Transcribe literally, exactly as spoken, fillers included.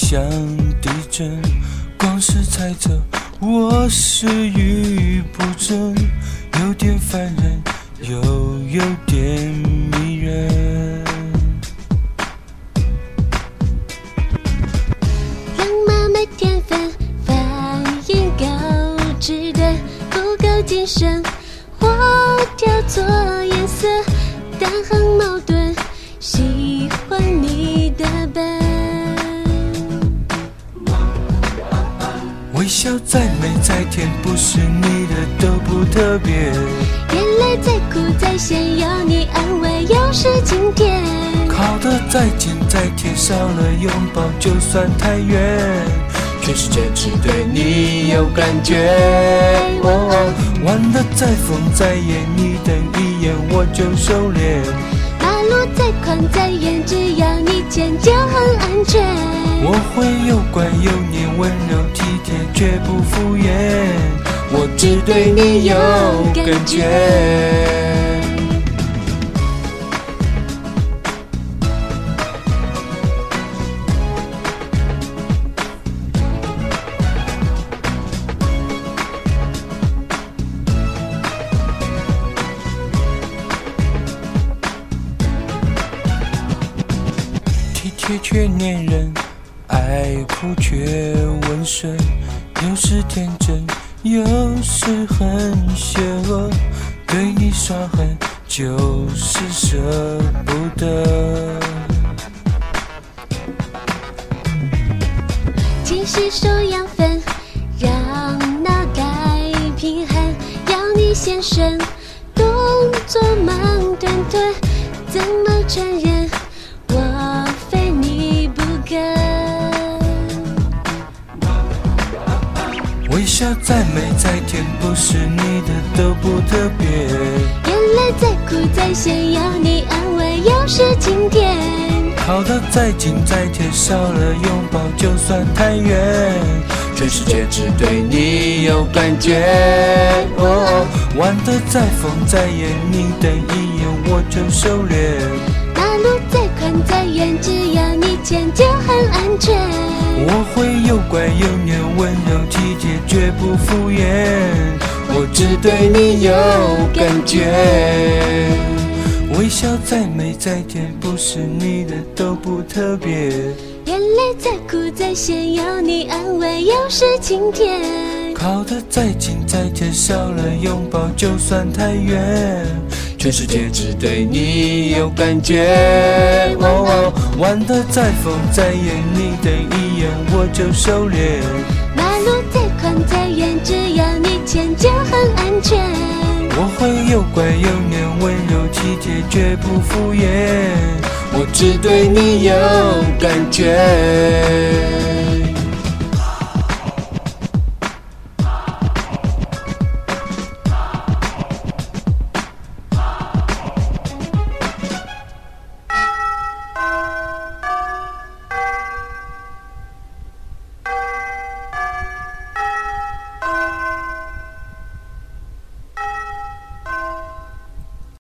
像地震，光是猜测我是愚不真，有点烦人，又有点迷人。 浪漫没天分，反应高质的不够谨慎，花调错颜色，但很矛盾，喜欢你的笨。 微笑再美再甜，不是你的都不特别。 眼泪再苦再咸，有你安慰又是晴天。 靠得再近再贴，少了拥抱就算太远。全世界只对你有感觉。哦哦，玩得再疯再野，你等一眼我就收敛。 马路再宽再远，只要你牵就很安全。 我会又乖又黏，温柔体贴却不敷衍，我只对你有感觉。体贴却黏人，爱哭却温顺，有时天真，有时很邪恶，对你耍狠就是舍不得。 勤洗手养分，让脑袋平衡，要你先生动作慢吞吞，怎么承认我非你不可？ 微笑再美再甜，不是你的都不特别。 眼泪再苦再咸，要你安慰又是晴天。 靠得再近再贴，少了拥抱就算太远。全世界只对你有感觉。哦，玩得再疯再野，你等一眼我就收敛。 马路再宽再远，只要你牵就很安全。 我会又乖又黏，温柔体贴绝不敷衍，我只对你有感觉。微笑再美再甜，不是你的都不特别。 眼泪再苦再咸，有你安慰又是晴天。 靠得再近再贴，少了拥抱就算太远。全世界只对你有感觉。哦哦，玩得再疯再野，你等一眼我就收敛。 马路再宽再远，只要你牵就很安全。 我会又乖又黏，温柔体贴绝不敷衍，我只对你有感觉。